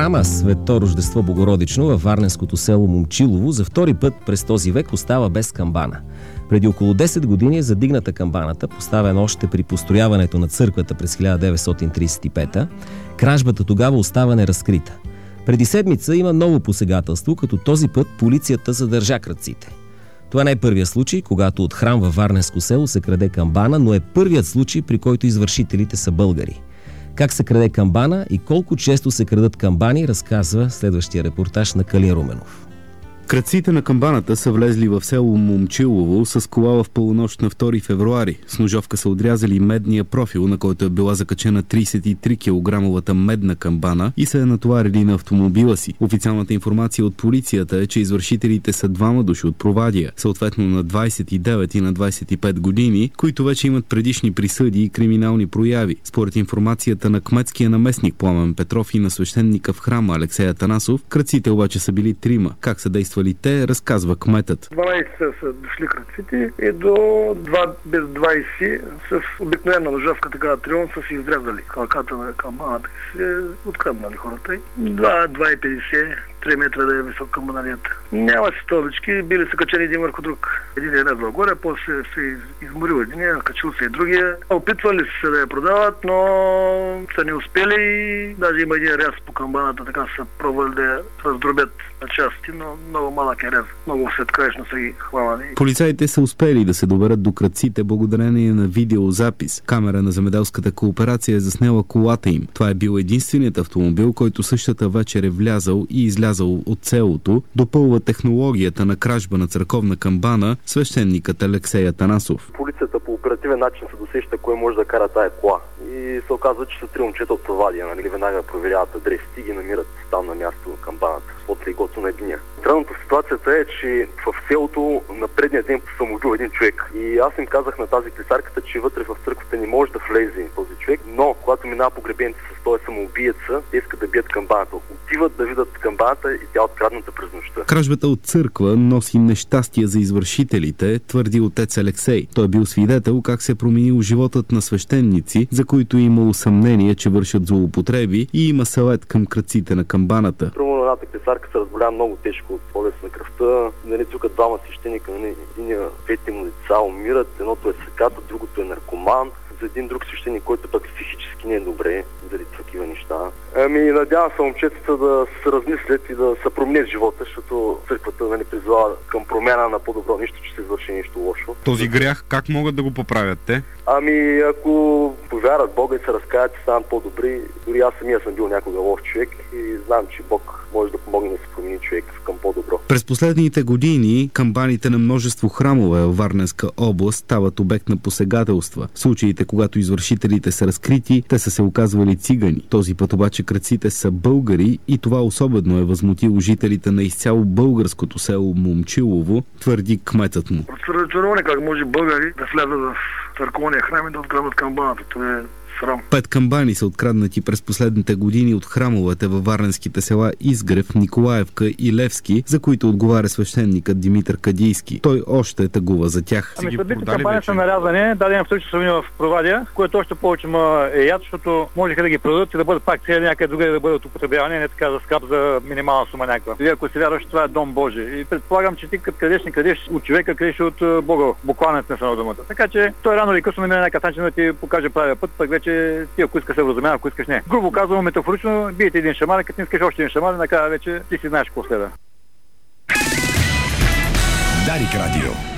храма Свето Рождество Богородично във варненското село Момчилово за втори път през този век остава без камбана. Преди около 10 години е задигната камбаната, поставена още при построяването на църквата през 1935-та. Кражбата тогава остава неразкрита. Преди седмица има ново посегателство, като този път полицията задържа крадците. Това не е първият случай, когато от храм във варненско село се краде камбана, но е първият случай, при който извършителите са българи. Как се краде камбана и колко често се крадат камбани, разказва следващия репортаж на Калин Руменов. Крадците на камбаната са влезли в село Момчилово с кола в полунощ на 2 февруари. С ножовка са отрязали медния профил, на който е била закачена 33 кг медна камбана и са я натоварили на автомобила си. Официалната информация от полицията е, че извършителите са двама души от Провадия, съответно на 29 и на 25 години, които вече имат предишни присъди и криминални прояви. Според информацията на кметския наместник Пламен Петров и на свещеника в храма Алексей Атанасов, крадците обаче са били трима. Как са действали те, разказва кметът. 12 са дошли крадците и до 2 без 20 с обикновена ножовка, така трион, са си изрезали калката на камбаната и се откраднали хората. 2,50 3 метра да е висок камбанарията. Няма си столбички, били са качени един върху друг. Един е лезвал горе, после се изморил единия, качил се и другия. Опитвали се да я продават, но са не успели и даже има един рез по камбаната, така са пробвали да я раздробят на части, но много малък е рез. Много следкаечно са ги хванали. Полицаите са успели да се доберат до крадците благодарение на видеозапис. Камера на земеделската кооперация е заснела колата им. Това е бил единственият автомобил, който същата вечер е влязал и излязал от селото, допълва технологията на кражба на църковна камбана свещеникът Алексей Атанасов. Полицията по оперативен начин се досеща кой може да кара тая кола. И се оказва, че са 3 момчета от Провадия, веднага проверяват адресите и ги намират там на място на камбаната, под легото на единия. Странното в ситуацията е, че в селото на предния ден съм убил един човек. И аз им казах на тази клисарката, че вътре в църквата не може да влезе този човек, но когато минава погребението с този самоубиеца, те искат да бият камбаната. Отиват да видят камбаната и тя е открадната през нощта. Кражбата от църква носи нещастие за извършителите, твърди отец Алексей. Той е бил свидетел как се е променил животът на свещеници, за които е имало съмнение, че вършат злоупотреби и има съвет към крадците на камбаната. Едната клисарка се разболява много тежко от болест на кръвта. Тук двама свещеника, единия 5 му деца умират, едното е саката, другото е наркоман. За един друг свещеник, който пък психически не е добре, заради такива неща. Надявам се момчетата да се размислят и да се променят живота, защото църквата призвава към промяна на по-добро, нищо, че се извърши нещо лошо. Този грях как могат да го поправят те? Ако повярват Бога и се разкаят, и станат по-добри. Дори аз самия съм бил някога лош човек и знам, че Бог може да помогне да се промени човек към по-добро. През последните години камбаните на множество храмове в Варненска област стават обект на посегателства. В случаите, когато извършителите са разкрити, те са се оказвали цигани. Този път обаче крадците са българи и това особено е възмутило жителите на изцяло българското село Момчилово, твърди кметът му. Разочаровани как може българи да влязат в църковния храм и да откраднат камбаната. Това е срам. 5 камбани са откраднати през последните години от храмовете във варненските села Изгрев, Николаевка и Левски, за които отговаря свещеникът Димитър Кадийски. Той още тъгува за тях. Събитите камбани са нарязани, даден в случай са в Провадия, което още повече е яд, защото можеха да ги продадат и да бъдат пак цели някъде другаде да бъдат употребявани, не така за скап за минимална сума някаква. Вие ако си вярваш, това е дом Божий. И предполагам, че ти като крадеш, не крадеш от човека, крадеш от Бога. Буквално не на думата. Така че той рано или късно намира някакъв начин да ти покаже правия път, пък вече ти ако искаш се вразумява, ако искаш не. Грубо казвам, метафорично, биете един шамар, като не искаш още един шамар, накрая вече ти си знаеш какво следва. Дарик Радио.